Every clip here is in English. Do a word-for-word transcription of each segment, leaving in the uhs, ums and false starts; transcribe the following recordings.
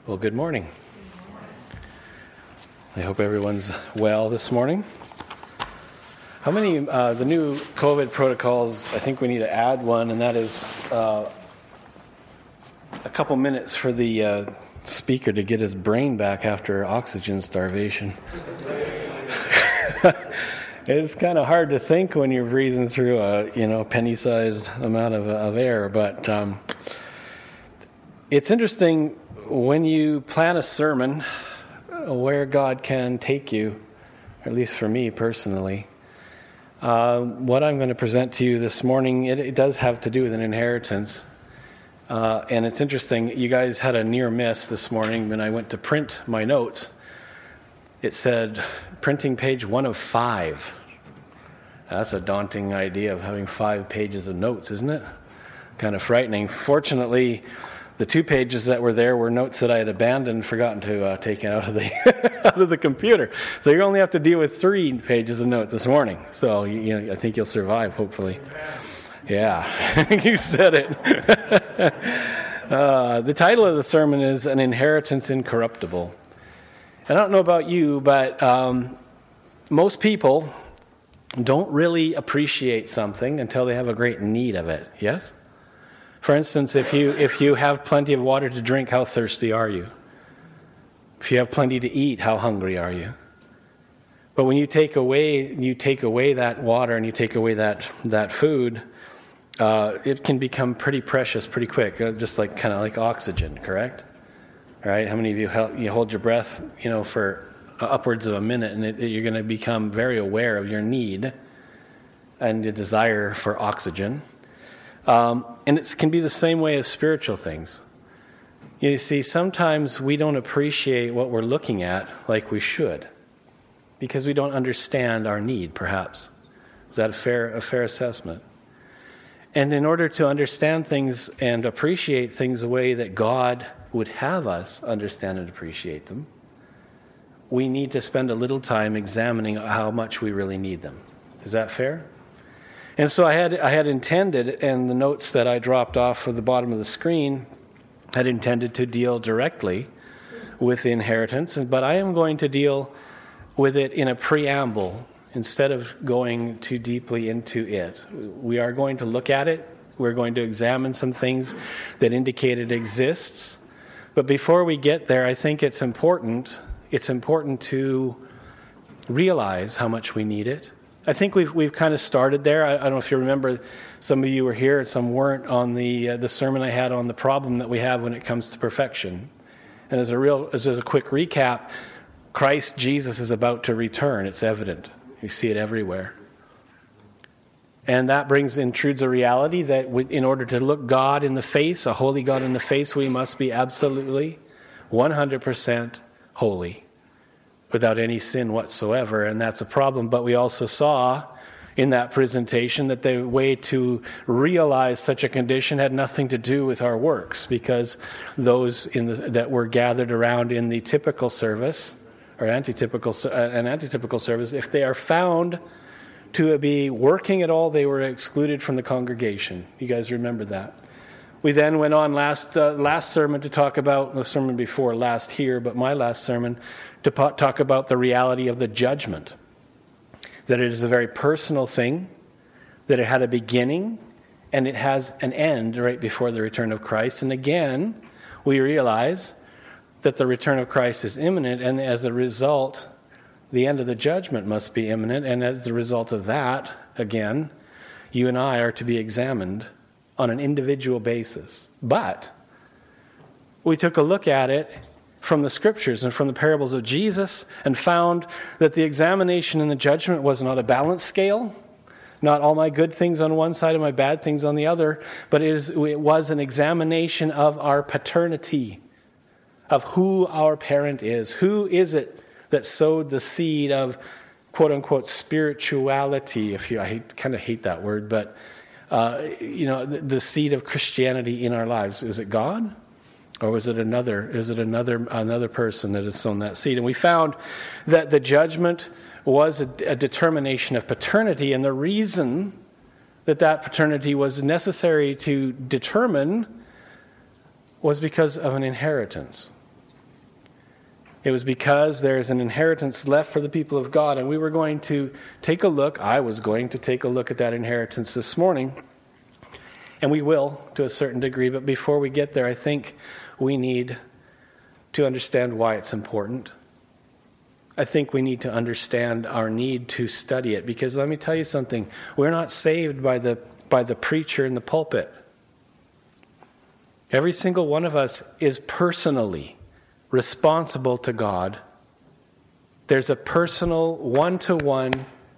Well, good morning. I hope everyone's well this morning. How many, uh, the new COVID protocols, I think we need to add one, and that is uh, a couple minutes for the uh, speaker to get his brain back after oxygen starvation. It's kind of hard to think when you're breathing through a, you know, penny-sized amount of, of air, but um, it's interesting when you plan a sermon where God can take you, or at least for me personally. Uh, what I'm going to present to you this morning, it, it does have to do with an inheritance. Uh, and it's interesting, you guys had a near miss this morning when I went to print my notes. It said, printing page one of five. That's a daunting idea of having five pages of notes, isn't it? Kind of frightening. Fortunately, the two pages that were there were notes that I had abandoned, forgotten to uh, take out of the out of the computer. So you only have to deal with three pages of notes this morning. So you, you know, I think you'll survive, hopefully. Yeah, you said it. uh, the title of the sermon is An Inheritance Incorruptible. I don't know about you, but um, most people don't really appreciate something until they have a great need of it. Yes? For instance, if you if you have plenty of water to drink, how thirsty are you? If you have plenty to eat, how hungry are you? But when you take away you take away that water and you take away that that food, uh, it can become pretty precious pretty quick, uh, just like kind of like oxygen, correct? Right? How many of you help, you hold your breath, you know, for upwards of a minute, and it, you're going to become very aware of your need and the desire for oxygen. Um, and it can be the same way as spiritual things. You see, sometimes we don't appreciate what we're looking at like we should because we don't understand our need, perhaps. Is that a fair, a fair assessment? And in order to understand things and appreciate things the way that God would have us understand and appreciate them, we need to spend a little time examining how much we really need them. Is that fair? And so I had I had intended, and the notes that I dropped off at the bottom of the screen had intended to deal directly with the inheritance, but I am going to deal with it in a preamble instead of going too deeply into it. We are going to look at it. We're going to examine some things that indicate it exists. But before we get there, I think it's important, it's important to realize how much we need it. I think we've we've kind of started there. I, I don't know if you remember, some of you were here and some weren't, on the uh, the sermon I had on the problem that we have when it comes to perfection. And as a real as a quick recap, Christ Jesus is about to return. It's evident. You see it everywhere. And that brings intrudes a reality that we, in order to look God in the face, a holy God in the face, we must be absolutely one hundred percent holy, without any sin whatsoever, and that's a problem. But we also saw in that presentation that the way to realize such a condition had nothing to do with our works, because those in the, that were gathered around in the typical service, or antitypical, an antitypical service, if they are found to be working at all, they were excluded from the congregation. You guys remember that? We then went on last uh, last sermon to talk about, the sermon before last here, but my last sermon, to po- talk about the reality of the judgment. That it is a very personal thing, that it had a beginning, and it has an end right before the return of Christ. And again, we realize that the return of Christ is imminent, and as a result, the end of the judgment must be imminent. And as a result of that, again, you and I are to be examined on an individual basis. But we took a look at it from the scriptures and from the parables of Jesus and found that the examination and the judgment was not a balance scale, not all my good things on one side and my bad things on the other, but it, is, it was an examination of our paternity, of who our parent is. Who is it that sowed the seed of quote-unquote spirituality? If you, I hate, kind of hate that word, but uh, you know, the, the seed of Christianity in our lives. Is it God? Or was it another? Is it another another person that has sown that seed? And we found that the judgment was a, a determination of paternity, and the reason that that paternity was necessary to determine was because of an inheritance. It was because there's an inheritance left for the people of God, and we were going to take a look, I was going to take a look at that inheritance this morning, and we will to a certain degree, but before we get there, I think we need to understand why it's important. I think we need to understand our need to study it, because let me tell you something, we're not saved by the by the preacher in the pulpit. Every single one of us is personally responsible to God. There's a personal one-to-one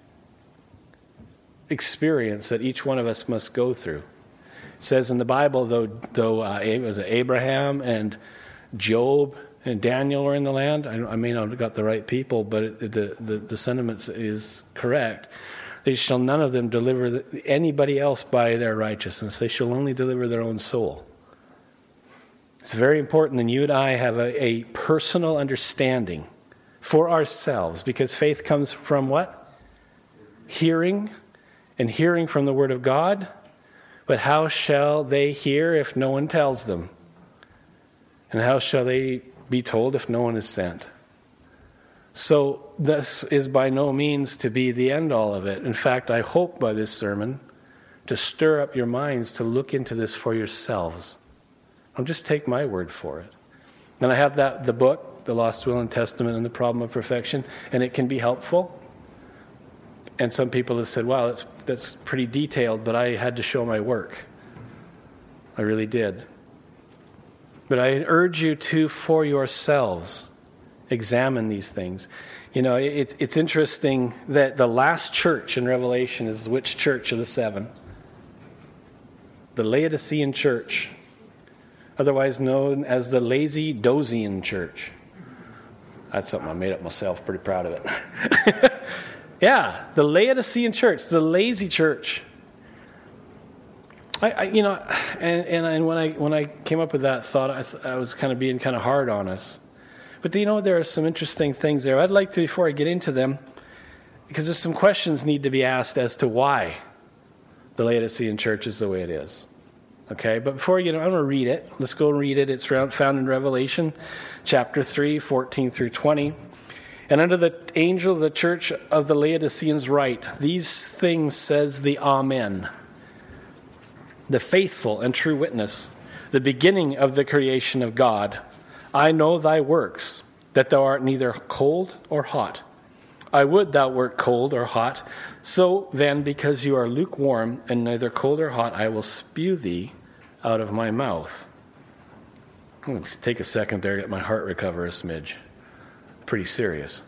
experience that each one of us must go through. It says in the Bible, though, though uh, it was Abraham and Job and Daniel were in the land, I, I may not have got the right people, but it, the, the, the sentiment is correct. They shall none of them deliver anybody else by their righteousness. They shall only deliver their own soul. It's very important that you and I have a, a personal understanding for ourselves, because faith comes from what? Hearing, and hearing from the Word of God. But how shall they hear if no one tells them? And how shall they be told if no one is sent? So this is by no means to be the end all of it. In fact, I hope by this sermon to stir up your minds to look into this for yourselves. Don't just take my word for it. And I have that the book, The Lost Will and Testament and the Problem of Perfection, and it can be helpful. And some people have said, wow, that's, that's pretty detailed, but I had to show my work. I really did. But I urge you to, for yourselves, examine these things. You know, it's, it's interesting that the last church in Revelation is which church of the seven? The Laodicean church, otherwise known as the Laodicean church. That's something I made up myself. Pretty proud of it. Yeah, the Laodicean church, the lazy church. I, I you know, and, and and when I when I came up with that thought, I, th- I was kind of being kind of hard on us. But you know, there are some interesting things there. I'd like to, before I get into them, because there's some questions need to be asked as to why the Laodicean church is the way it is. Okay, but before you know, I'm going to read it. Let's go read it. It's found in Revelation chapter three, fourteen through twenty. And under the angel of the church of the Laodiceans write, these things says the Amen, the faithful and true witness, the beginning of the creation of God. I know thy works, that thou art neither cold or hot. I would thou wert cold or hot. So then, because you are lukewarm and neither cold or hot, I will spew thee out of my mouth. Let's take a second there, get my heart recover a smidge. Pretty serious.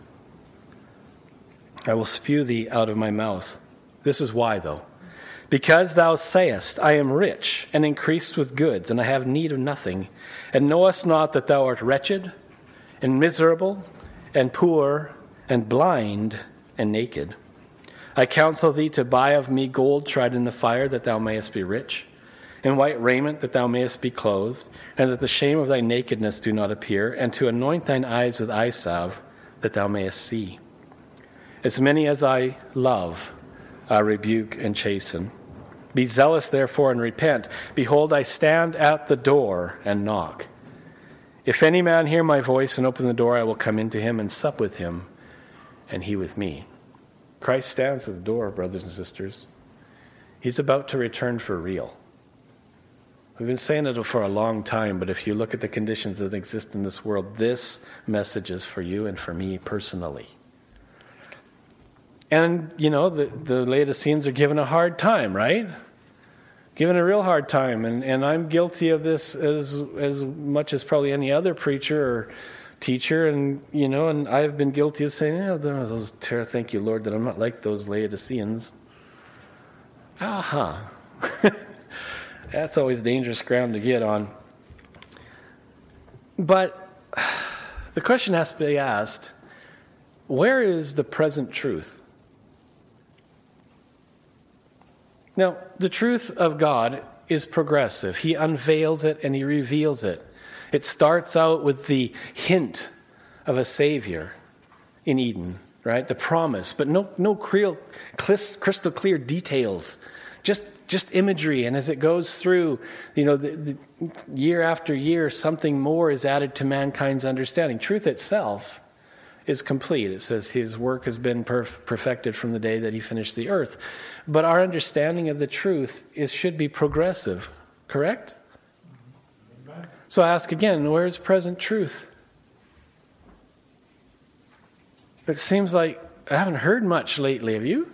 I will spew thee out of my mouth. This is why, though. Because thou sayest, I am rich, and increased with goods, and I have need of nothing, and knowest not that thou art wretched, and miserable, and poor, and blind, and naked. I counsel thee to buy of me gold tried in the fire, that thou mayest be rich, and white raiment, that thou mayest be clothed, and that the shame of thy nakedness do not appear, and to anoint thine eyes with eye salve, that thou mayest see. As many as I love, I rebuke and chasten. Be zealous, therefore, and repent. Behold, I stand at the door and knock. If any man hear my voice and open the door, I will come into him and sup with him, and he with me. Christ stands at the door, brothers and sisters. He's about to return for real. We've been saying it for a long time, but if you look at the conditions that exist in this world, this message is for you and for me personally. And, you know, the, the Laodiceans are given a hard time, right? Given a real hard time. And, and I'm guilty of this as as much as probably any other preacher or teacher. And, you know, and I've been guilty of saying, yeah, those, thank you, Lord, that I'm not like those Laodiceans. Aha. That's always dangerous ground to get on. But the question has to be asked, where is the present truth? Now, the truth of God is progressive. He unveils it and he reveals it. It starts out with the hint of a Savior in Eden, right? The promise, but no, no crystal clear details. Just just imagery. And as it goes through, you know, the, the year after year, something more is added to mankind's understanding. Truth itself is complete. It says his work has been perf- perfected from the day that he finished the earth. But our understanding of the truth is should be progressive, correct? So I ask again, where is present truth? It seems like I haven't heard much lately. Have you?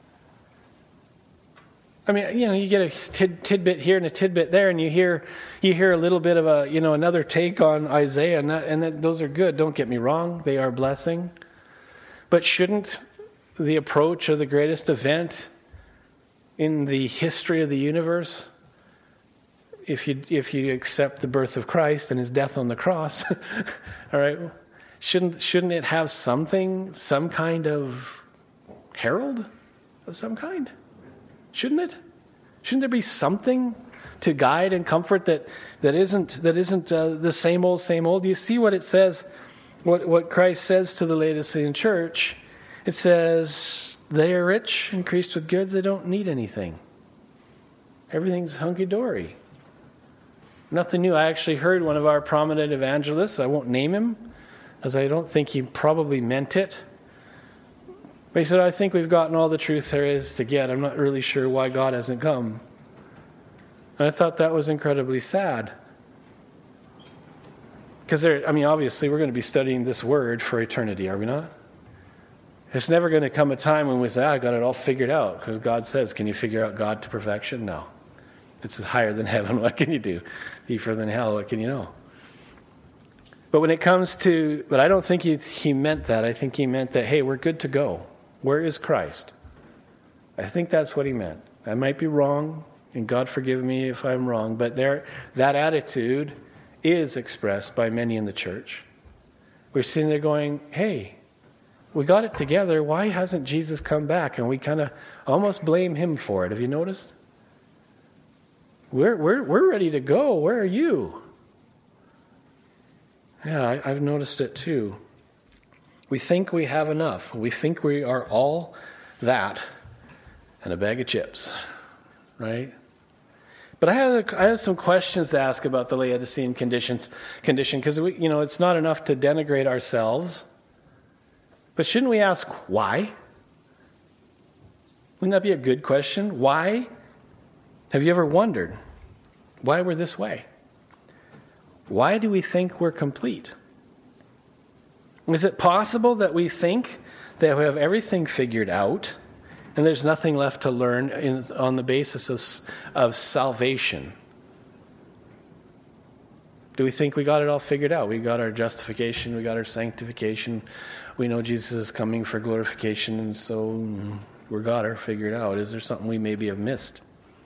I mean, you know, you get a tid- tidbit here and a tidbit there, and you hear you hear a little bit of a, you know, another take on Isaiah, and, that, and that, those are good. Don't get me wrong; they are a blessing. But shouldn't the approach of the greatest event in the history of the universe, if you if you accept the birth of Christ and his death on the cross, all right, shouldn't shouldn't it have something, some kind of herald of some kind? Shouldn't it? Shouldn't there be something to guide and comfort that, that isn't that isn't uh, the same old, same old? You see what it says, what, what Christ says to the Laodicean church. It says, they are rich, increased with goods, they don't need anything. Everything's hunky-dory. Nothing new. I actually heard one of our prominent evangelists, I won't name him, as I don't think he probably meant it. But he said, I think we've gotten all the truth there is to get. I'm not really sure why God hasn't come. And I thought that was incredibly sad. Because there, I mean, obviously we're going to be studying this word for eternity, are we not? There's never going to come a time when we say, ah, I got it all figured out. Because God says, can you figure out God to perfection? No. This is higher than heaven. What can you do? Deeper than hell. What can you know? But when it comes to, but I don't think he, he meant that. I think he meant that, hey, we're good to go. Where is Christ? I think that's what he meant. I might be wrong, and God forgive me if I'm wrong, but there, that attitude is expressed by many in the church. We're sitting there going, hey, we got it together. Why hasn't Jesus come back? And we kind of almost blame him for it. Have you noticed? We're, we're, we're ready to go. Where are you? Yeah, I, I've noticed it too. We think we have enough. We think we are all that and a bag of chips, right? But I have, I have some questions to ask about the Laodicean conditions, condition because we, you know, it's not enough to denigrate ourselves. But shouldn't we ask why? Wouldn't that be a good question? Why? Have you ever wondered why we're this way? Why do we think we're complete? Is it possible that we think that we have everything figured out and there's nothing left to learn in, on the basis of, of salvation? Do we think we got it all figured out? We got our justification, we got our sanctification, we know Jesus is coming for glorification, and so we got it figured out. Is there something we maybe have missed?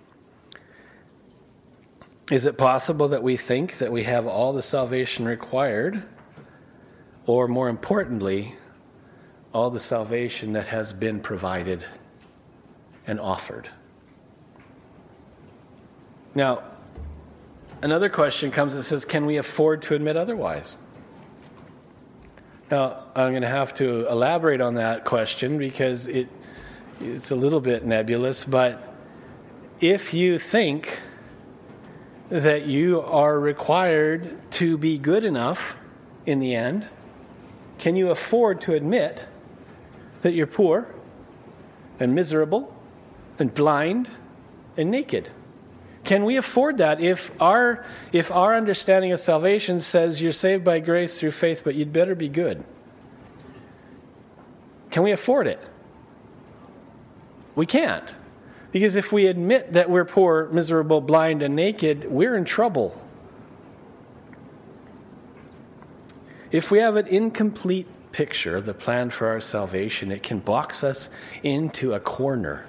Is it possible that we think that we have all the salvation required, or more importantly, all the salvation that has been provided and offered? Now, another question comes that says, can we afford to admit otherwise? Now, I'm going to have to elaborate on that question because it it's a little bit nebulous, but if you think that you are required to be good enough in the end, can you afford to admit that you're poor and miserable and blind and naked? Can we afford that if our if our understanding of salvation says you're saved by grace through faith, but you'd better be good? Can we afford it? We can't. Because if we admit that we're poor, miserable, blind, and naked, we're in trouble. If we have an incomplete picture of the plan for our salvation, it can box us into a corner.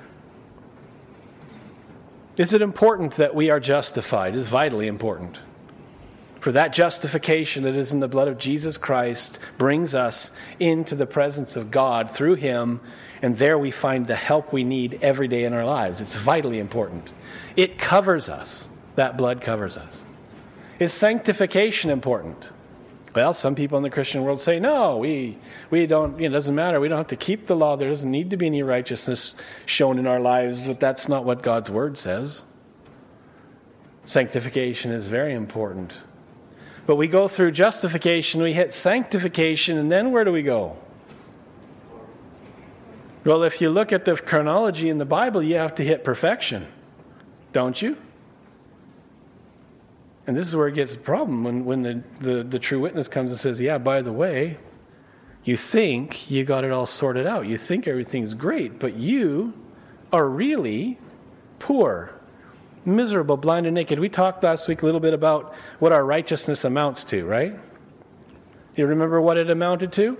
Is it important that we are justified? It is vitally important. For that justification that is in the blood of Jesus Christ brings us into the presence of God through him, and there we find the help we need every day in our lives. It's vitally important. It covers us. That blood covers us. Is sanctification important? Well, some people in the Christian world say, no, we we don't, you know, it doesn't matter. We don't have to keep the law. There doesn't need to be any righteousness shown in our lives, but that's not what God's word says. Sanctification is very important. But we go through justification, we hit sanctification, and then where do we go? Well, if you look at the chronology in the Bible, you have to hit perfection, don't you? And this is where it gets a problem when, when the, the, the true witness comes and says, yeah, by the way, you think you got it all sorted out. You think everything's great, but you are really poor, miserable, blind, and naked. We talked last week a little bit about what our righteousness amounts to, right? You remember what it amounted to?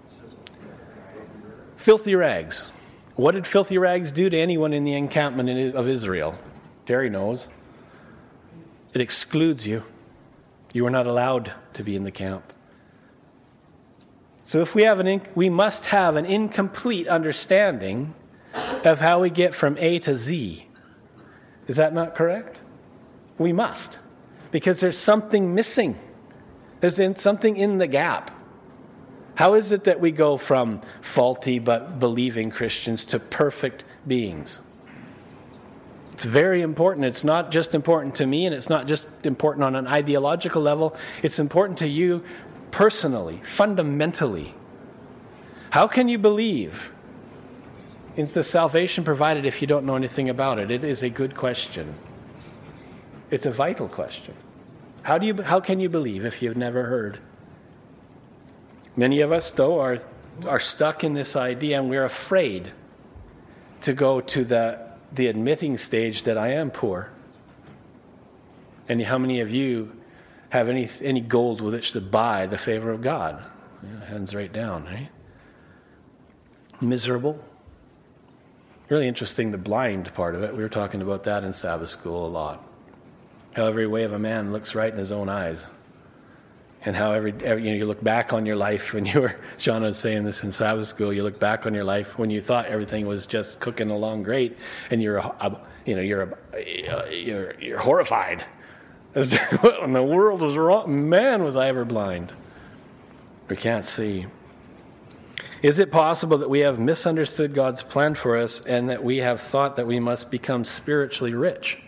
Filthy rags. What did filthy rags do to anyone in the encampment of Israel? Terry knows. It excludes you. You are not allowed to be in the camp. So if we have an, in, we must have an incomplete understanding of how we get from A to Z. Is that not correct? We must, because there's something missing. There's in, something in the gap. How is it that we go from faulty but believing Christians to perfect beings? It's very important. It's not just important to me, and it's not just important on an ideological level. It's important to you personally, fundamentally. How can you believe in the salvation provided if you don't know anything about it? It is a good question. It's a vital question. How do you? How can you believe if you've never heard? Many of us, though, are are stuck in this idea, and we're afraid to go to the the admitting stage that I am poor. And how many of you have any any gold with which to buy the favor of God? Yeah, hands right down, right? Miserable. Really interesting, the blind part of it. We were talking about that in Sabbath school a lot. How every way of a man looks right in his own eyes. And how every, every you know, you look back on your life when you were, Sean was saying this in Sabbath school, you look back on your life when you thought everything was just cooking along great, and you're, uh, you know, you're, uh, you're, you're horrified. When the world was wrong, man, was I ever blind. We can't see. Is it possible that we have misunderstood God's plan for us and that we have thought that we must become spiritually rich?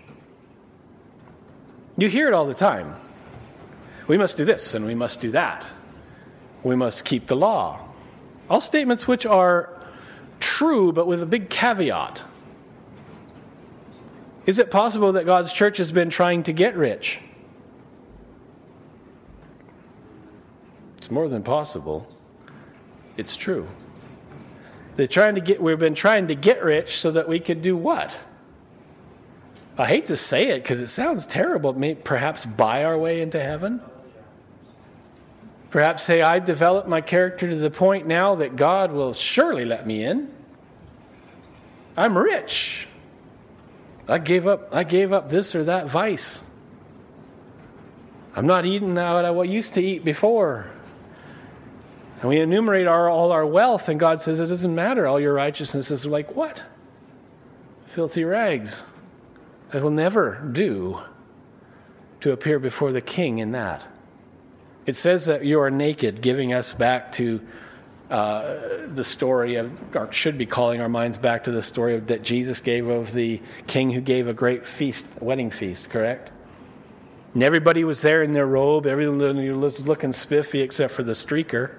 You hear it all the time. We must do this and we must do that. We must keep the law. All statements which are true, but with a big caveat. Is it possible that God's church has been trying to get rich? It's more than possible. It's true. They're trying to get. We've been trying to get rich so that we could do what? I hate to say it because it sounds terrible. Maybe perhaps buy our way into heaven. Perhaps say, I developed my character to the point now that God will surely let me in. I'm rich. I gave up, I gave up this or that vice. I'm not eating now what I used to eat before. And we enumerate our, all our wealth, and God says, it doesn't matter. All your righteousnesses are like, what? Filthy rags. It will never do to appear before the King in that. It says that you are naked, giving us back to uh, the story of, or should be calling our minds back to the story of, that Jesus gave of the king who gave a great feast, a wedding feast, correct? And everybody was there in their robe. Everybody was looking spiffy except for the streaker.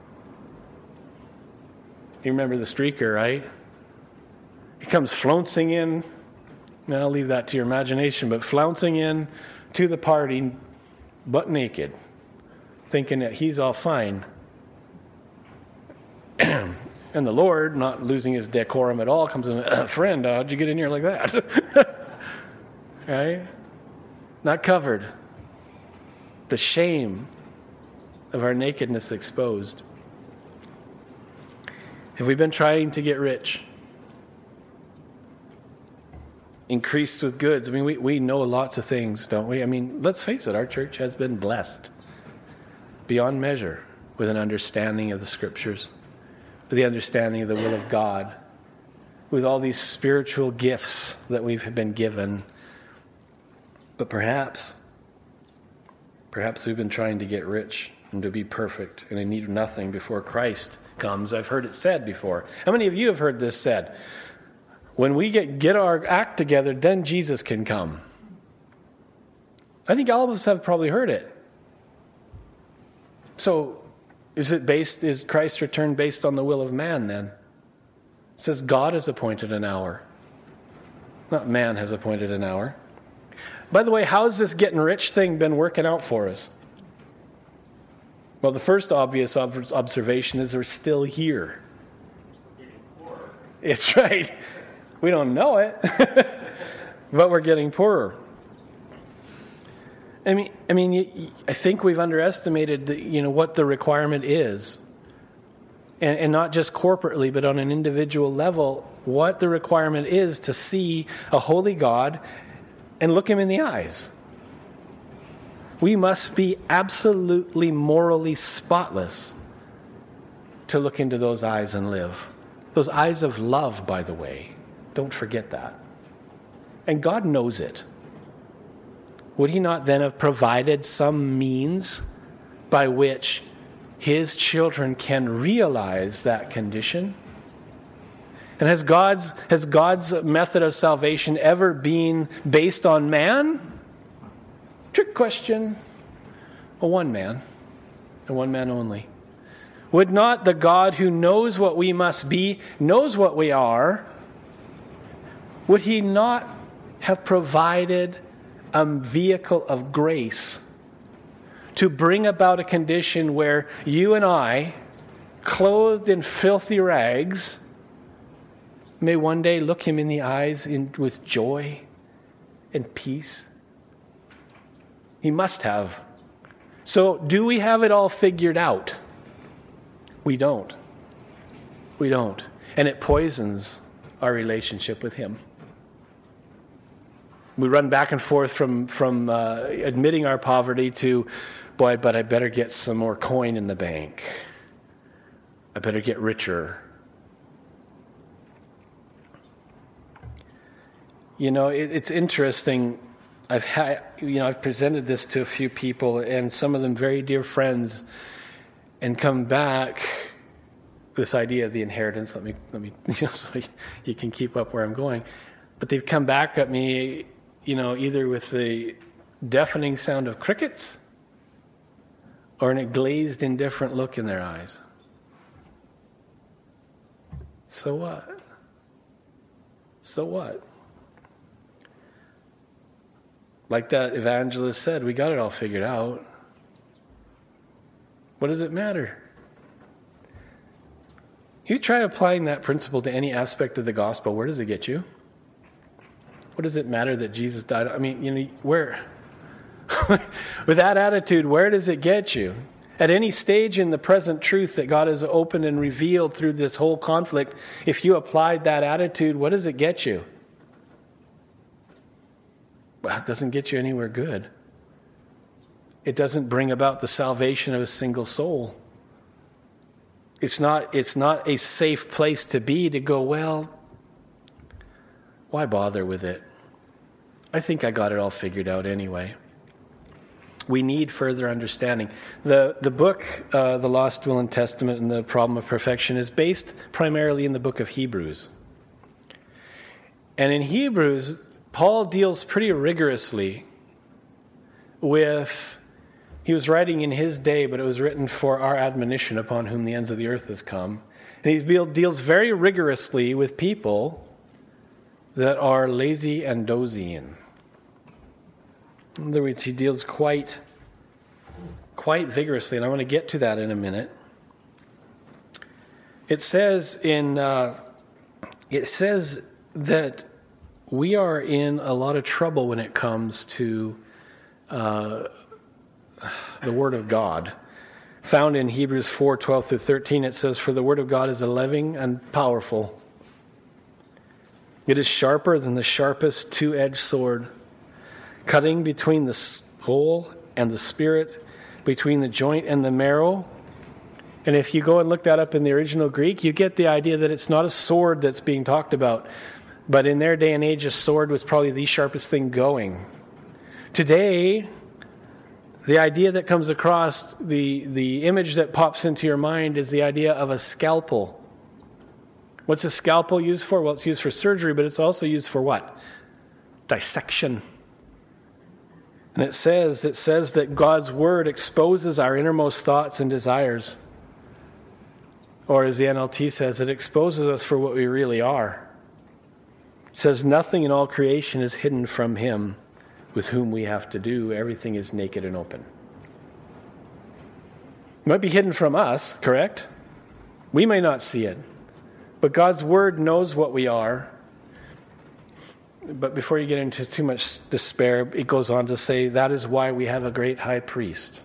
You remember the streaker, right? He comes flouncing in. Now I'll leave that to your imagination, but flouncing in to the party, butt naked, thinking that he's all fine. And the Lord, not losing his decorum at all, comes in, uh, friend, uh, how'd you get in here like that? Right? Not covered. The shame of our nakedness exposed. Have we been trying to get rich? Increased with goods. I mean, we, we know lots of things, don't we? I mean, let's face it, our church has been blessed beyond measure with an understanding of the Scriptures, with the understanding of the will of God, with all these spiritual gifts that we've been given. But perhaps, perhaps we've been trying to get rich and to be perfect, and I need nothing before Christ comes. I've heard it said before. How many of you have heard this said? When we get, get our act together, then Jesus can come. I think all of us have probably heard it. So, is it based, is Christ's return based on the will of man then? It says God has appointed an hour. Not man has appointed an hour. By the way, how's this getting rich thing been working out for us? Well, the first obvious ob- observation is we're still here. It's right. We don't know it, but we're getting poorer. I mean, I mean, you, you, I think we've underestimated, the, you know, what the requirement is, and, and not just corporately, but on an individual level, what the requirement is to see a holy God and look him in the eyes. We must be absolutely morally spotless to look into those eyes and live. Those eyes of love, by the way. Don't forget that. And God knows it. Would he not then have provided some means by which his children can realize that condition? And has God's, has God's method of salvation ever been based on man? Trick question. Well, one man, and one man only. Would not the God who knows what we must be, knows what we are, would he not have provided a vehicle of grace to bring about a condition where you and I, clothed in filthy rags, may one day look him in the eyes in, with joy and peace? He must have. So, do we have it all figured out? We don't. We don't. And it poisons our relationship with him. We run back and forth from, from uh, admitting our poverty to, boy, but I better get some more coin in the bank. I better get richer. You know, it, it's interesting. I've had, you know, I've presented this to a few people, and some of them very dear friends, and come back this idea of the inheritance. Let me, let me, you know, so you can keep up where I'm going. But they've come back at me, you know, either with the deafening sound of crickets or a glazed, indifferent look in their eyes. So what? So what? Like that evangelist said, we got it all figured out. What does it matter? You try applying that principle to any aspect of the gospel, where does it get you? What does it matter that Jesus died? I mean, you know, where? With that attitude, where does it get you? At any stage in the present truth that God has opened and revealed through this whole conflict, if you applied that attitude, what does it get you? Well, it doesn't get you anywhere good. It doesn't bring about the salvation of a single soul. It's not, it's not a safe place to be to go, well, why bother with it? I think I got it all figured out anyway. We need further understanding. The, the book, uh, The Lost Will and Testament and the Problem of Perfection, is based primarily in the book of Hebrews. And in Hebrews, Paul deals pretty rigorously with, he was writing in his day, but it was written for our admonition upon whom the ends of the earth has come. And he deals very rigorously with people that are lazy and dozy. In other words, he deals quite, quite vigorously, and I want to get to that in a minute. It says in, uh, it says that we are in a lot of trouble when it comes to uh, the Word of God. Found in Hebrews four, twelve through thirteen, it says, "For the Word of God is a living and powerful. It is sharper than the sharpest two-edged sword, cutting between the soul and the spirit, between the joint and the marrow." And if you go and look that up in the original Greek, you get the idea that it's not a sword that's being talked about. But in their day and age, a sword was probably the sharpest thing going. Today, The idea that comes across, the, the image that pops into your mind is the idea of a scalpel. What's a scalpel used for? Well, it's used for surgery, but it's also used for what? Dissection. And it says, it says that God's word exposes our innermost thoughts and desires. Or as the N L T says, it exposes us for what we really are. It says nothing in all creation is hidden from him, with whom we have to do. Everything is naked and open. It might be hidden from us, correct? We may not see it. But God's word knows what we are. But before you get into too much despair, it goes on to say, that is why we have a great high priest.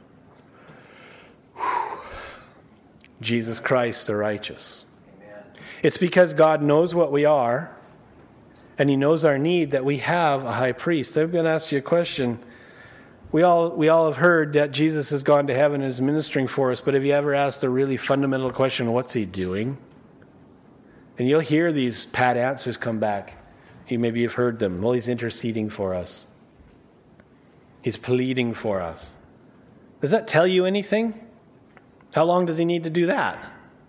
Whew. Jesus Christ the righteous. Amen. It's because God knows what we are, and he knows our need, that we have a high priest. I'm going to ask you a question. We all we all have heard that Jesus has gone to heaven and is ministering for us, but have you ever asked a really fundamental question, what's he doing? And you'll hear these pat answers come back. You, maybe you've heard them. Well, he's interceding for us. He's pleading for us. Does that tell you anything? How long does he need to do that?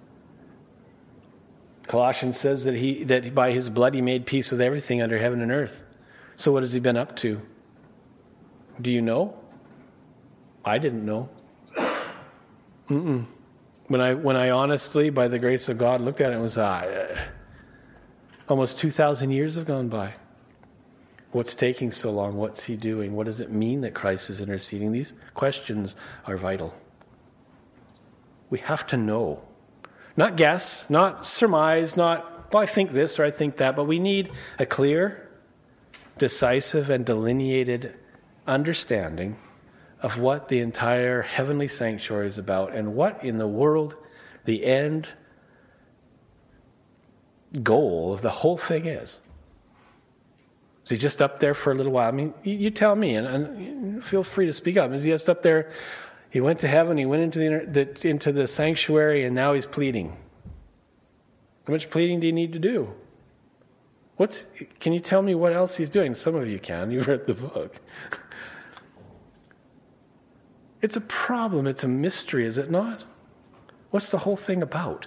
Colossians says that he that by his blood he made peace with everything under heaven and earth. So what has he been up to? Do you know? I didn't know. Mm-mm. When I when I honestly, by the grace of God, looked at it, it was uh, almost two thousand years have gone by. What's taking so long? What's he doing? What does it mean that Christ is interceding? These questions are vital. We have to know. Not guess, not surmise, not, well, I think this or I think that, but we need a clear, decisive, and delineated understanding of what the entire heavenly sanctuary is about and what in the world the end goal of the whole thing is. Is he just up there for a little while? I mean, you, you tell me, and, and feel free to speak up. Is he just up there? He went to heaven, he went into the, the into the sanctuary, and now he's pleading. How much pleading do you need to do? What's? Can you tell me what else he's doing? Some of you can. You've read the book. It's a problem. It's a mystery, is it not? What's the whole thing about?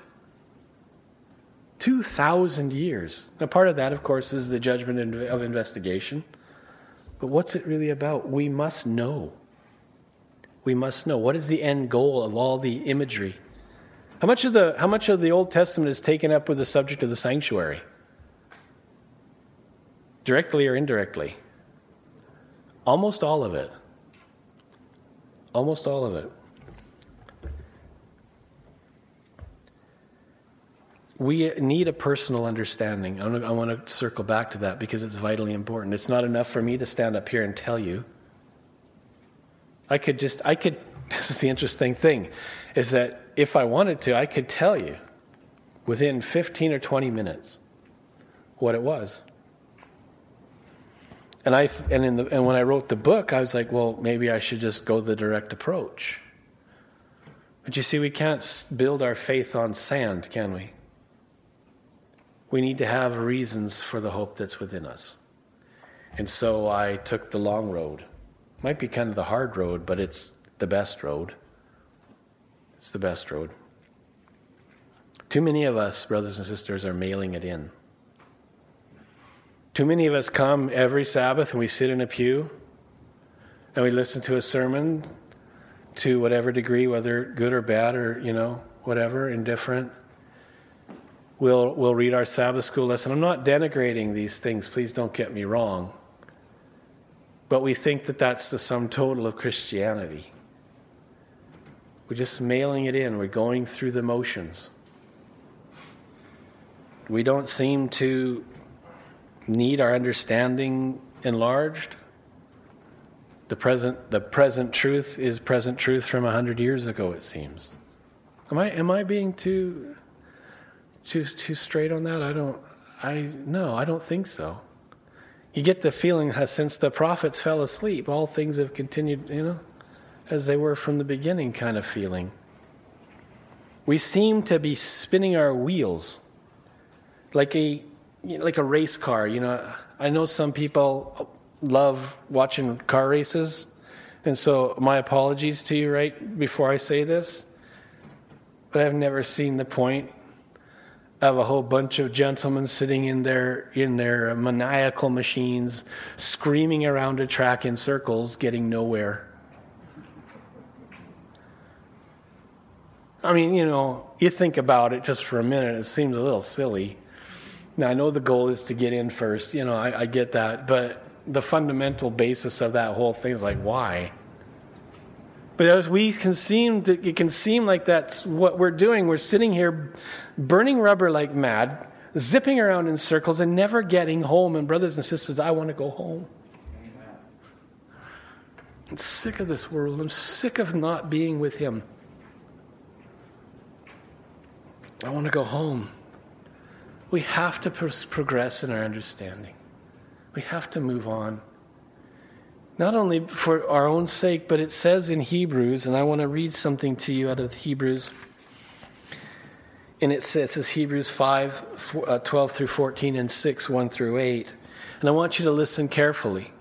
Two thousand years. Now, part of that, of course, is the judgment of investigation. But what's it really about? We must know. We must know. What is the end goal of all the imagery? How much of the how much of the Old Testament is taken up with the subject of the sanctuary? Directly or indirectly? Almost all of it. Almost all of it. We need a personal understanding. I want to circle back to that because it's vitally important. It's not enough for me to stand up here and tell you. I could just, I could, this is the interesting thing, is that if I wanted to, I could tell you within fifteen or twenty minutes what it was. And I and in the and when I wrote the book, I was like, well, maybe I should just go the direct approach. But you see, we can't build our faith on sand, can we? We need to have reasons for the hope that's within us. And so I took the long road. Might be kind of the hard road, but it's the best road. It's the best road. Too many of us, brothers and sisters, are mailing it in. Too many of us come every Sabbath and we sit in a pew and we listen to a sermon to whatever degree, whether good or bad or, you know, whatever, indifferent. We'll, we'll read our Sabbath school lesson. I'm not denigrating these things. Please don't get me wrong. But we think that that's the sum total of Christianity. We're just mailing it in. We're going through the motions. We don't seem to need our understanding enlarged. The present, the present truth is present truth from a hundred years ago, it seems. Am I am I being too too too straight on that? I don't. I no, I don't think so. You get the feeling that since the prophets fell asleep, all things have continued, you know, as they were from the beginning, kind of feeling. We seem to be spinning our wheels like a like a race car. You know, I know some people love watching car races, And so my apologies to you right before I say this, but I've never seen the point of a whole bunch of gentlemen sitting in their in their maniacal machines, screaming around a track in circles, getting nowhere. I mean, you know, you think about it just for a minute, it seems a little silly. Now, I know the goal is to get in first, you know, I, I get that, but the fundamental basis of that whole thing is like, why? But as we can seem to, it can seem like that's what we're doing. We're sitting here burning rubber like mad, zipping around in circles and never getting home. And brothers and sisters, I want to go home. Amen. I'm sick of this world. I'm sick of not being with him. I want to go home. We have to pro- progress in our understanding. We have to move on. Not only for our own sake, but it says in Hebrews, and I want to read something to you out of Hebrews. And it says, it says Hebrews five, twelve through fourteen, and six, one through eight. And I want you to listen carefully.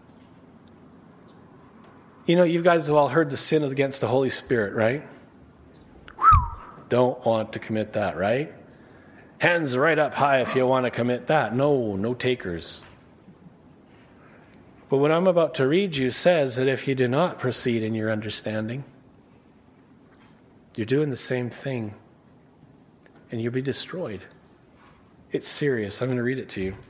You know, you guys have all heard the sin against the Holy Spirit, right? Don't want to commit that, right? Hands right up high if you want to commit that. No, no takers. But what I'm about to read you says that if you do not proceed in your understanding, you're doing the same thing, and you'll be destroyed. It's serious. I'm going to read it to you.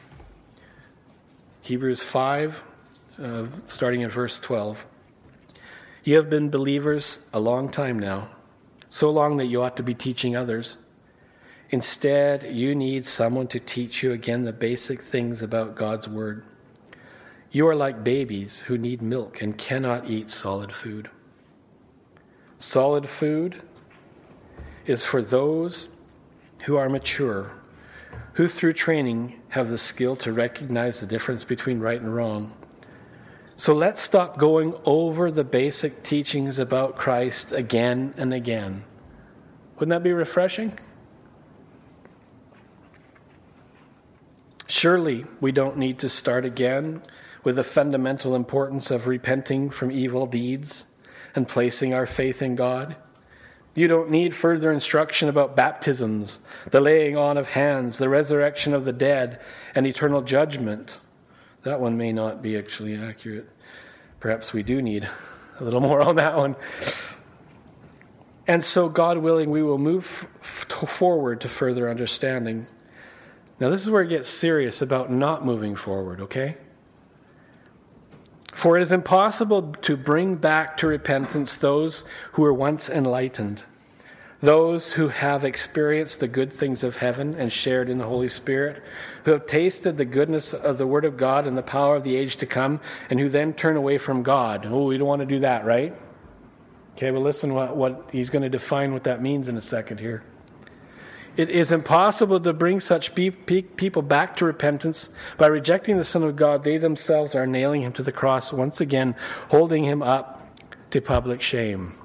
Hebrews five, uh, starting in verse twelve. You have been believers a long time now, so long that you ought to be teaching others. Instead, you need someone to teach you again the basic things about God's Word. You are like babies who need milk and cannot eat solid food. Solid food is for those who are mature, who through training have the skill to recognize the difference between right and wrong. So let's stop going over the basic teachings about Christ again and again. Wouldn't that be refreshing? Surely we don't need to start again with the fundamental importance of repenting from evil deeds and placing our faith in God. You don't need further instruction about baptisms, the laying on of hands, the resurrection of the dead, and eternal judgment. That one may not be actually accurate. Perhaps we do need a little more on that one. And so, God willing, we will move f- forward to further understanding. Now, this is where it gets serious about not moving forward, okay? For it is impossible to bring back to repentance those who were once enlightened, those who have experienced the good things of heaven and shared in the Holy Spirit, who have tasted the goodness of the Word of God and the power of the age to come, and who then turn away from God. Oh, we don't want to do that, right? Okay, well, listen what, what he's going to define what that means in a second here. It is impossible to bring such pe- pe- people back to repentance. By rejecting the Son of God, they themselves are nailing him to the cross once again, holding him up to public shame.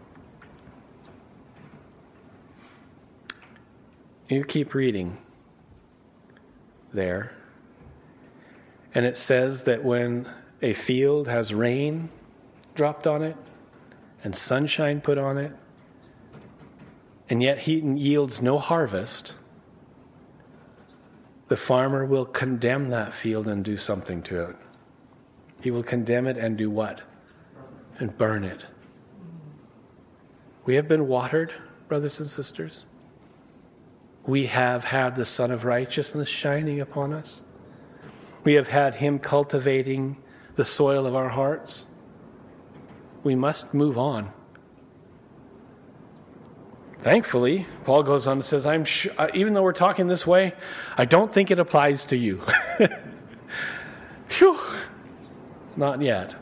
You keep reading there. And it says that when a field has rain dropped on it and sunshine put on it, and yet he yields no harvest, the farmer will condemn that field and do something to it. He will condemn it and do what? And burn it. We have been watered, brothers and sisters. We have had the Son of Righteousness shining upon us. We have had him cultivating the soil of our hearts. We must move on. Thankfully, Paul goes on and says, "I'm sure, even though we're talking this way, I don't think it applies to you." Phew. Not yet.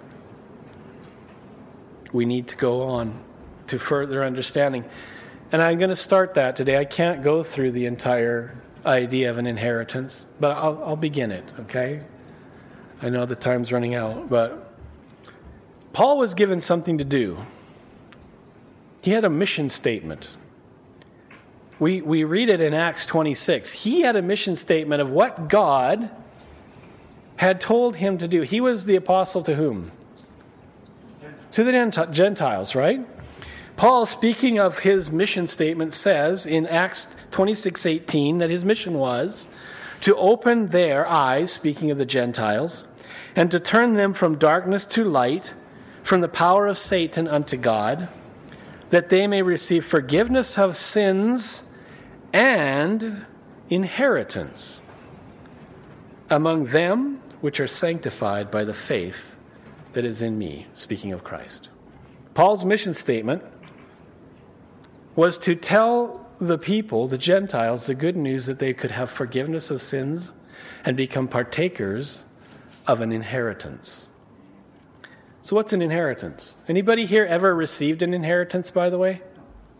We need to go on to further understanding. And I'm going to start that today. I can't go through the entire idea of an inheritance, but I'll, I'll begin it, okay? I know the time's running out, but Paul was given something to do. He had a mission statement. We we read it in Acts twenty-six. He had a mission statement of what God had told him to do. He was the apostle to whom? To the Gentiles, right? Paul, speaking of his mission statement, says in Acts twenty-six eighteen that his mission was to open their eyes, speaking of the Gentiles, and to turn them from darkness to light, from the power of Satan unto God, that they may receive forgiveness of sins and inheritance among them which are sanctified by the faith that is in me, speaking of Christ. Paul's mission statement was to tell the people, the Gentiles, the good news that they could have forgiveness of sins and become partakers of an inheritance. So what's an inheritance? Anybody here ever received an inheritance, by the way?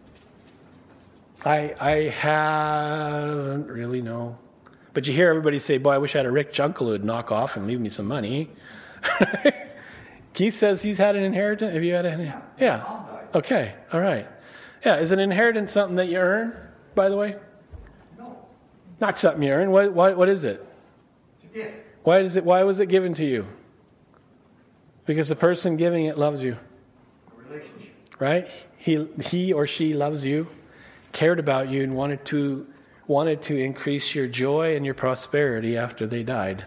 I I haven't really, no. But you hear everybody say, boy, I wish I had a rich uncle who would knock off and leave me some money. Keith says he's had an inheritance. Have you had an inheritance? Yeah. Okay. All right. Yeah. Is an inheritance something that you earn, by the way? No. Not something you earn. What, what, what is it? It's a gift. Why is it? Why was it given to you? Because the person giving it loves you. A relationship. Right? He he or she loves you, cared about you, and wanted to wanted to increase your joy and your prosperity after they died.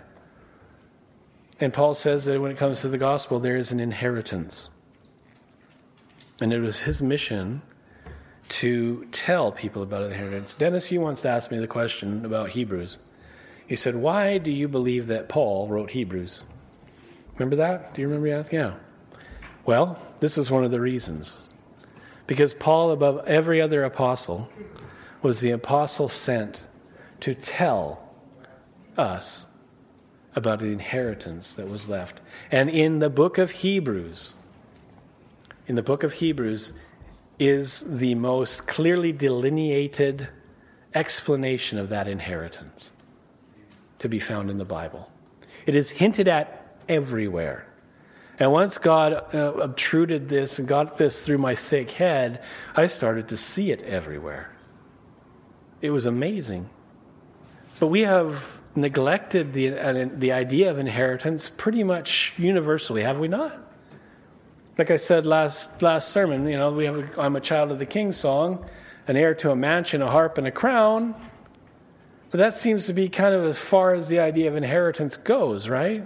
And Paul says that when it comes to the gospel, there is an inheritance. And it was his mission to tell people about the inheritance. Dennis, he once asked me the question about Hebrews. He said, why do you believe that Paul wrote Hebrews? Remember that? Do you remember asking? Yeah. Well, this is one of the reasons. Because Paul, above every other apostle, was the apostle sent to tell us about the inheritance that was left. And in the book of Hebrews, in the book of Hebrews is the most clearly delineated explanation of that inheritance to be found in the Bible. It is hinted at everywhere. And once God uh, obtruded this and got this through my thick head, I started to see it everywhere. It was amazing. But we have neglected the uh, the idea of inheritance pretty much universally, have we not? Like I said last last sermon, you know, we have a, I'm a child of the King song, an heir to a mansion, a harp, and a crown. But that seems to be kind of as far as the idea of inheritance goes, right?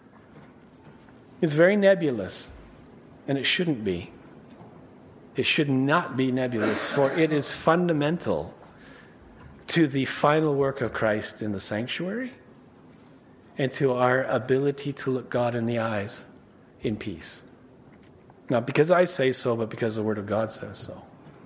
It's very nebulous, and it shouldn't be. It should not be nebulous, for it is fundamental to the final work of Christ in the sanctuary and to our ability to look God in the eyes in peace. Not because I say so, but because the Word of God says so.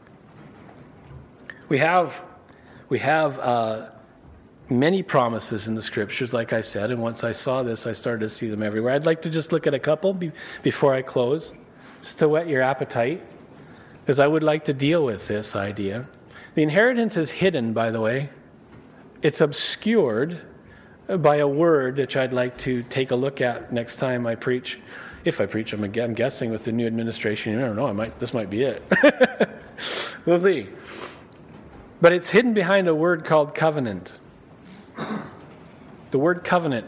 We have, we have uh, many promises in the Scriptures, like I said, and once I saw this, I started to see them everywhere. I'd like to just look at a couple be- before I close, just to whet your appetite, because I would like to deal with this idea. The inheritance is hidden, by the way. It's obscured by a word which I'd like to take a look at next time I preach. If I preach, I'm, I'm guessing with the new administration, I don't know, I might, this might be it. We'll see. But it's hidden behind a word called covenant. The word covenant.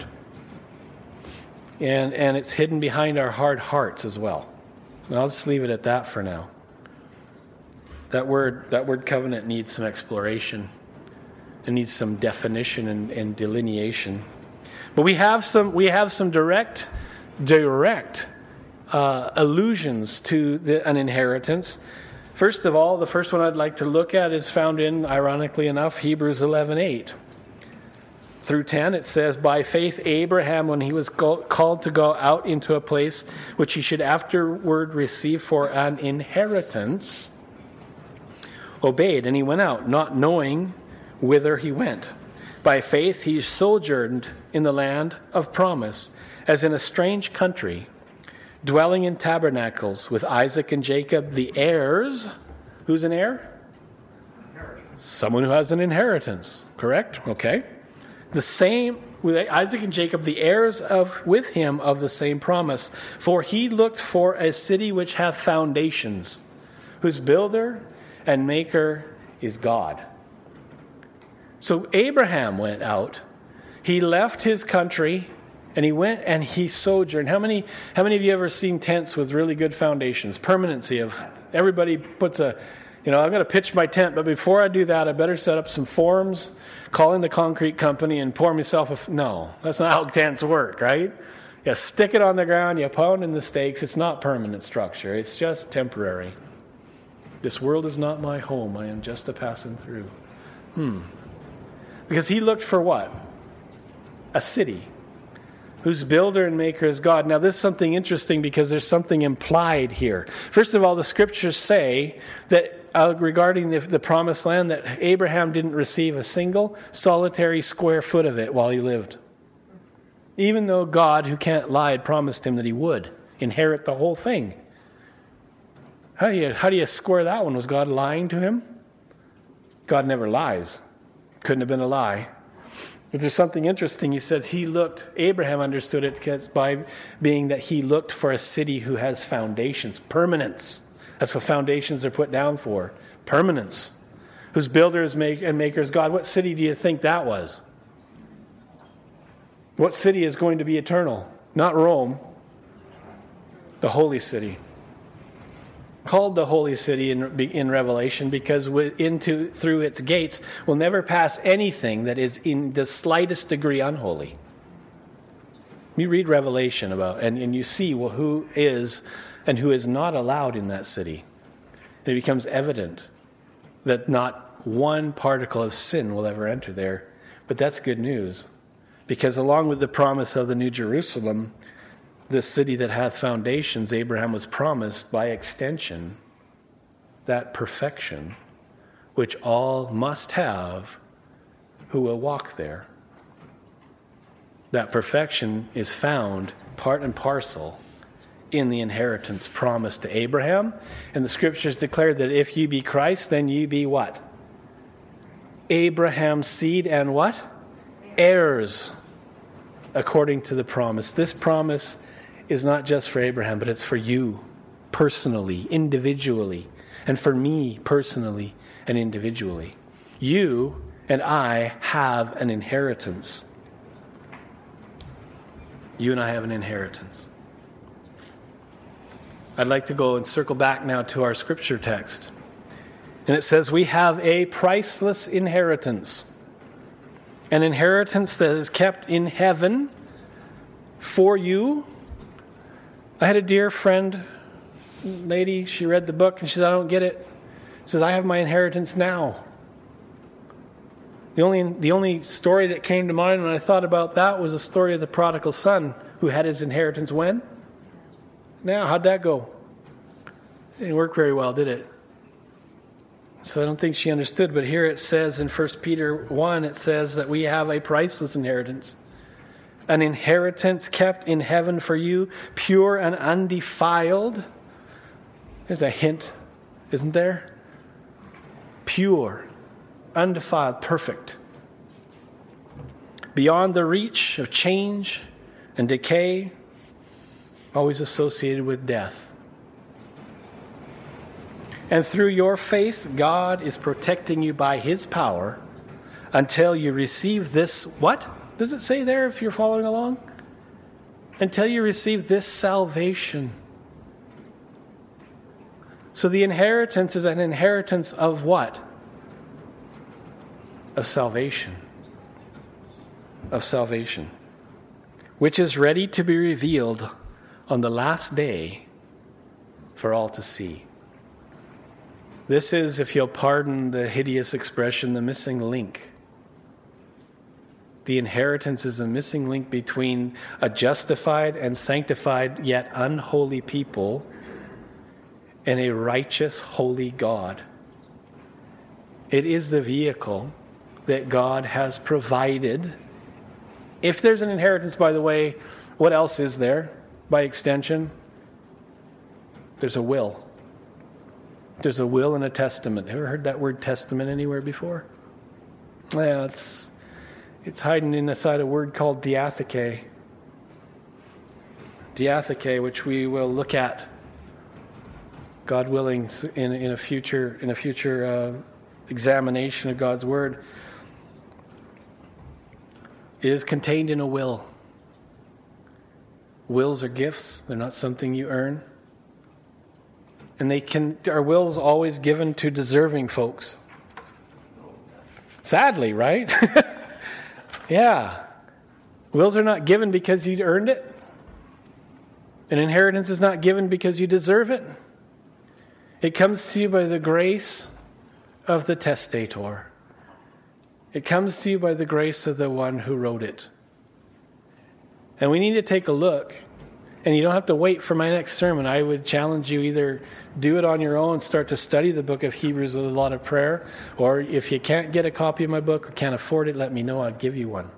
And, and it's hidden behind our hard hearts as well. And I'll just leave it at that for now. That word, that word covenant needs some exploration. It needs some definition and, and delineation. But we have some, we have some direct, direct uh, allusions to the, an inheritance. First of all, the first one I'd like to look at is found in, ironically enough, Hebrews eleven eight. Through ten, it says, by faith Abraham, when he was called to go out into a place which he should afterward receive for an inheritance, obeyed, and he went out, not knowing whither he went. By faith he sojourned in the land of promise, as in a strange country, dwelling in tabernacles with Isaac and Jacob, the heirs. Who's an heir? Someone who has an inheritance, correct? Okay. The same, with Isaac and Jacob, the heirs of with him of the same promise. For he looked for a city which hath foundations, whose builder and maker is God. So Abraham went out. He left his country And he went and he sojourned. How many, how many of you ever seen tents with really good foundations? Permanency of everybody puts a, you know, I'm going to pitch my tent, but before I do that, I better set up some forms, call in the concrete company, and pour myself a... F- no, that's not how tents work, right? You stick it on the ground, you pound in the stakes. It's not permanent structure. It's just temporary. This world is not my home. I am just a passing through. Hmm. Because he looked for what? A city whose builder and maker is God. Now, this is something interesting because there's something implied here. First of all, the scriptures say that uh, regarding the, the promised land, that Abraham didn't receive a single solitary square foot of it while he lived. Even though God, who can't lie, had promised him that he would inherit the whole thing. How do you, how do you square that one? Was God lying to him? God never lies. Couldn't have been a lie. But there's something interesting. He said he looked, Abraham understood it because by being that he looked for a city who has foundations, permanence. That's what foundations are put down for, permanence. Whose builders make, and makers God. What city do you think that was? What city is going to be eternal? Not Rome, the holy city. Called the holy city in, in Revelation because into through its gates will never pass anything that is in the slightest degree unholy. You read Revelation about and, and you see well, who is and who is not allowed in that city. And it becomes evident that not one particle of sin will ever enter there. But that's good news, because along with the promise of the New Jerusalem, this city that hath foundations, Abraham was promised by extension that perfection which all must have who will walk there. That perfection is found part and parcel in the inheritance promised to Abraham. And the scriptures declare that if you be Christ, then you be what? Abraham's seed and what? Heirs according to the promise. This promise is not just for Abraham, but it's for you personally, individually, and for me personally and individually. You and I have an inheritance. You and I have an inheritance. I'd like to go and circle back now to our scripture text. And it says we have a priceless inheritance. An inheritance that is kept in heaven for you. I had a dear friend, lady, she read the book and she said, I don't get it. She says, I have my inheritance now. The only, the only story that came to mind when I thought about that was the story of the prodigal son who had his inheritance when? Now, how'd that go? It didn't work very well, did it? So I don't think she understood, but here it says in First Peter one, it says that we have a priceless inheritance. An inheritance kept in heaven for you, pure and undefiled. There's a hint, isn't there? Pure, undefiled, perfect. Beyond the reach of change and decay, always associated with death. And through your faith, God is protecting you by His power until you receive this, what? Does it say there if you're following along? Until you receive this salvation. So the inheritance is an inheritance of what? Of salvation. Of salvation. Which is ready to be revealed on the last day for all to see. This is, if you'll pardon the hideous expression, the missing link. The inheritance is a missing link between a justified and sanctified yet unholy people and a righteous, holy God. It is the vehicle that God has provided. If there's an inheritance, by the way, what else is there by extension? There's a will. There's a will and a testament. Ever heard that word testament anywhere before? Yeah, it's it's hiding inside a word called diatheke. Diatheke, which we will look at, God willing, in in a future in a future uh, examination of God's word. It is contained in a will. Wills are gifts. They're not something you earn. And they can, are wills always given to deserving folks? Sadly, right? Yeah. Wills are not given because you earned it. An inheritance is not given because you deserve it. It comes to you by the grace of the testator. It comes to you by the grace of the one who wrote it. And we need to take a look. And you don't have to wait for my next sermon. I would challenge you, either do it on your own, start to study the book of Hebrews with a lot of prayer, or if you can't get a copy of my book or can't afford it, let me know. I'll give you one.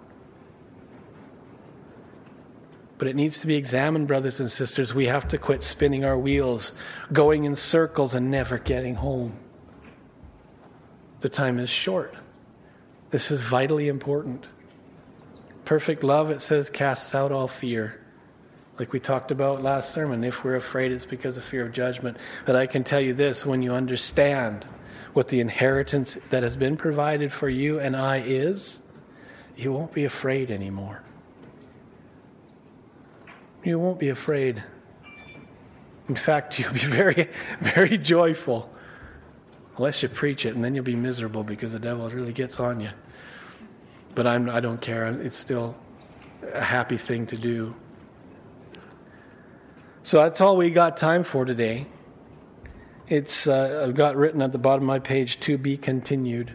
But it needs to be examined, brothers and sisters. We have to quit spinning our wheels, going in circles and never getting home. The time is short. This is vitally important. Perfect love, it says, casts out all fear. Like we talked about last sermon, if we're afraid, it's because of fear of judgment. But I can tell you this, when you understand what the inheritance that has been provided for you and I is, you won't be afraid anymore. You won't be afraid. In fact, you'll be very, very joyful. Unless you preach it, and then you'll be miserable because the devil really gets on you. But I'm, I don't care. It's still a happy thing to do. So that's all we got time for today. It's uh, I've got written at the bottom of my page, to be continued.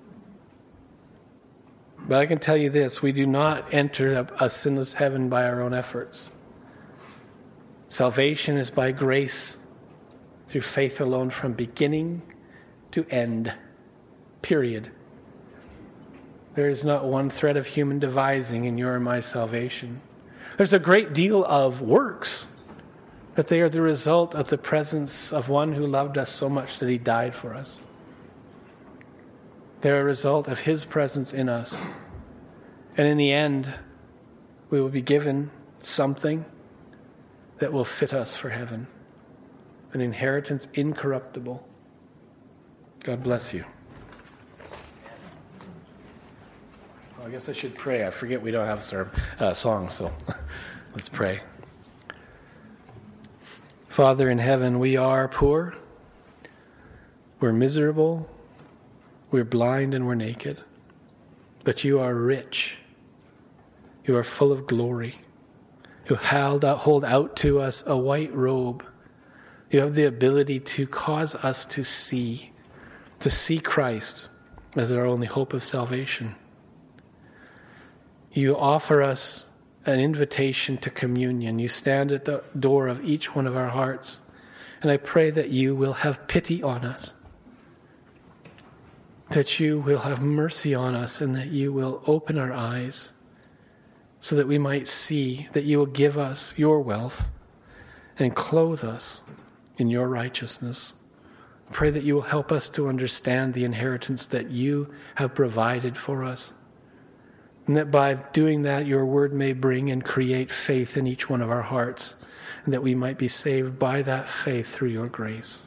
But I can tell you this, we do not enter a, a sinless heaven by our own efforts. Salvation is by grace, through faith alone, from beginning to end. Period. There is not one thread of human devising in your and my salvation. There's a great deal of works, but they are the result of the presence of one who loved us so much that he died for us. They're a result of his presence in us. And in the end, we will be given something that will fit us for heaven. An inheritance incorruptible. God bless you. Well, I guess I should pray. I forget we don't have a sermon, uh, song, so let's pray. Father in heaven, we are poor. We're miserable. We're blind and we're naked. But you are rich. You are full of glory. You held out, hold out to us a white robe. You have the ability to cause us to see, to see Christ as our only hope of salvation. You offer us an invitation to communion. You stand at the door of each one of our hearts. And I pray that you will have pity on us, that you will have mercy on us, and that you will open our eyes so that we might see, that you will give us your wealth and clothe us in your righteousness. I pray that you will help us to understand the inheritance that you have provided for us, and that by doing that, your word may bring and create faith in each one of our hearts, and that we might be saved by that faith through your grace.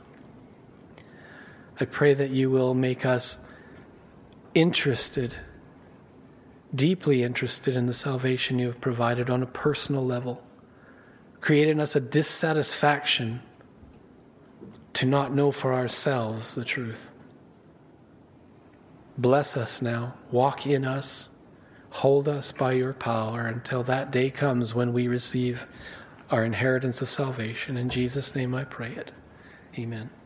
I pray that you will make us interested, deeply interested in the salvation you have provided on a personal level, create in us a dissatisfaction to not know for ourselves the truth. Bless us now, walk in us, hold us by your power until that day comes when we receive our inheritance of salvation. In Jesus' name I pray it. Amen.